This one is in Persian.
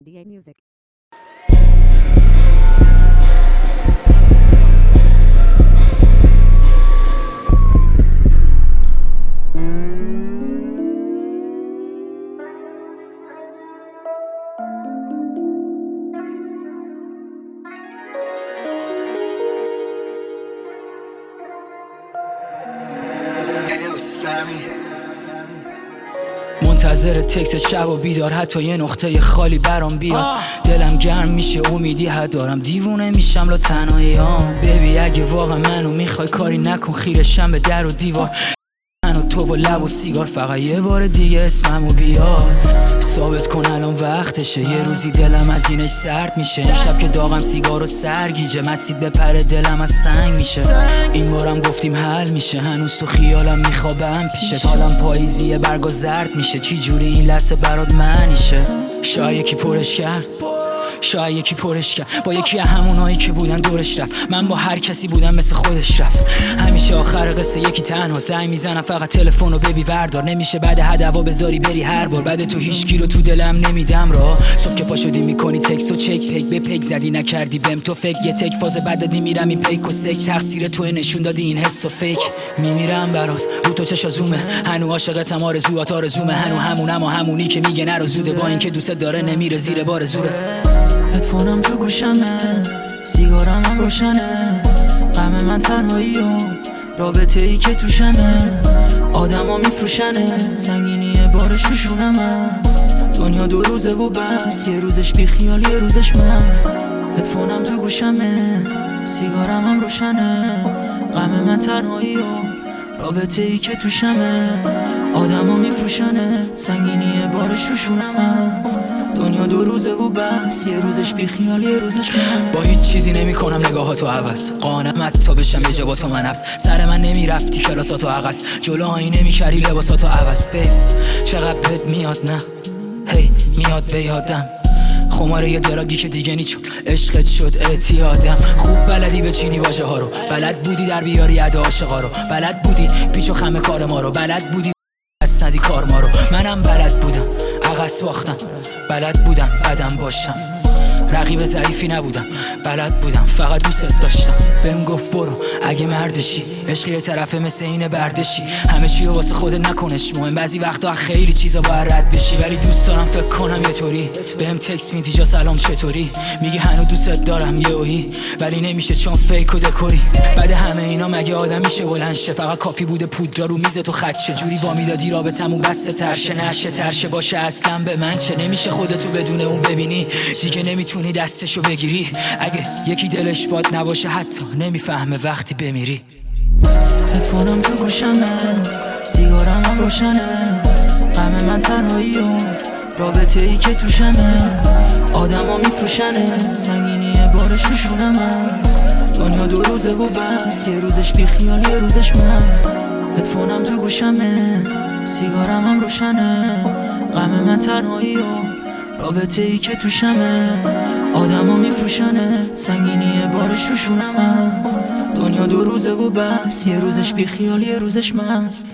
DA Music. منتظر تکست شب و بیدار، حتی یه نقطه خالی برام بیاد. دلم گرم میشه، امیدی حد دارم، دیوونه میشم لا تنهاییام. ببی اگه واقعا منو میخوای کاری نکن، خیرشم به در و دیوار. من و تو و لب و سیگار، فقط یه بار دیگه اسممو بیار. ثابت کن الان وقتشه، یه روزی دلم از اینش سرد میشه. امشب که داغم سیگار و سرگیجه، مسید به پر دلم از سنگ میشه. این بارم گفتیم حل میشه، هنوز تو خیالم میخوابم پیشت. حالم پاییزیه، برگا زرد میشه، چی جوری این لحظه برات منیشه. شاید یکی پرش کرد، شاید یکی پرش کرد با یکی از همونایی که بودن دورش رفت. من با هر کسی بودم مثل خودش رفت. همیشه آخر قصه یکی تنها زنگ میزنم، فقط تلفن رو ببی وردار. نمیشه بعد هدوا بذاری بری هر بار، بعد تو هیچکی رو تو دلم نمیدم را. صبح که پا شدی میکنی تکست و چک پک به پک زدی، نکردی بهم تو فکر. یه تک فاز بعد دادی میرم این پیک و سک، تقصیر تو نشون دادی این حس و فیک. میمیرم برات رو تو چشا زومه، هنو عاشقتم، آرزوات آرزومه. هنو همونم و همونی که میگه نرو زوده، با اینکه دوست داره نمیره زیر بار زوره. هدفونم تو گوشمه، سیگارم هم روشنه، غم من تنهایی و رابطه ای که توشمه. آدم ها میفروشنه، سنگینی بارش روشونمه. دنیا دو روزه و بس، یه روزش بی خیال یه روزش مست. هدفونم تو گوشمه، سیگارم هم روشنه، غم من تنهایی و رابطه ای که توشمه. آدم ها میفروشنه، سنگینی بارش روشونمه. دنیا دو روزه و بس، یه روزش بی خیال یه روزش من. با هیچ چیزی نمی کنم نگاهاتو عوض، قانمت تا بشم یه جا با تو من حبس. سر من نمی رفتی کلاساتو عقص، جلو آینه نمی کردی لباساتو عوض. چقدر بد میاد نه هی میاد به یادم، خماره یه دراگی که دیگه نیچ عشقت شد اعتیادم. خوب بلدی بچینی واژه ها رو، بلد بودی در بیاری ادا عاشقا رو، بلد بودی پیچ و خم کار ما رو، بلد بودی اسندی کار ما رو. منم بلد بودم عقص باختم، بلد بودم بدم باشم، رقیب ضعیفی نبودم، بلد بودم فقط دوست داشتم. بهم گفت برو اگه مردشی، عشق یه طرفه مثل اینه بردشی. همه چی رو واسه خودت نکنش مهم، بعضی وقتا خیلی چیزا باید رد بشی. ولی دوست دارم فکر کنم یه طوری، بهم تکست میدی جا سلام چطوری، میگی هنو دوست دارم یهویی، ولی نمیشه چون فیک و دکوری. بعد همه اینا مگه آدم میشه بلند شه؟ فقط کافی بوده پودرا رو میز تو خط شه، جوری وامی دادی رابطمون بسته ترشه نشه ترشه باشه اصلا به من چه. نمیشه خودتو بدون اون ببینی، دیگه نمیتونی دستشو بگیری. اگه یکی دلش باد نباشه حتی نمیفهمه وقتی بمیری. هدفونم تو گوشمه، سیگارم هم روشنه، غم من تنهایی و رابطه ای که توشمه. آدم ها میفروشنه، سنگینی بارش روشونمه. دنیا دو روزه و بس، یه روزش بی خیال یه روزش مست. هدفونم تو گوشمه، سیگارم هم روشنه، غم من تنهایی و رابطه ای که توشمه. آدم ها میفروشنه، سنگینی بارش روشونمه. دنیا دو روزه و بس، یه روزش بی خیال یه روزش مست.